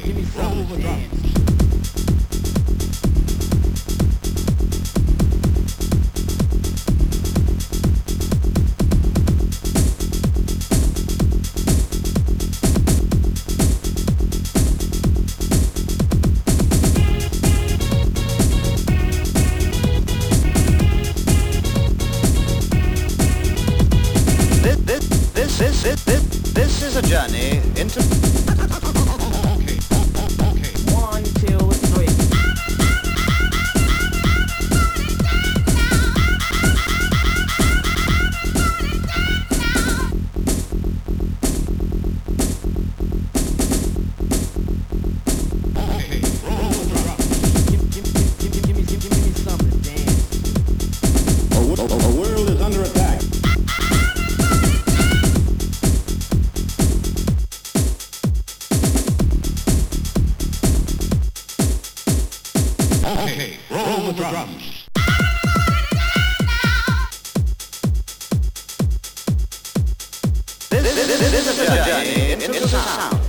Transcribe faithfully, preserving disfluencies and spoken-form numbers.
Give me some to dance. This, this, this, this, this is a journey into... Okay, okay. One, two, three. Okay, roll the drums. Give, give, give, give, give, give me, give, give me something to dance. A, wo- a world is under attack. Okay, roll the drums. This, this, this is a journey into sound.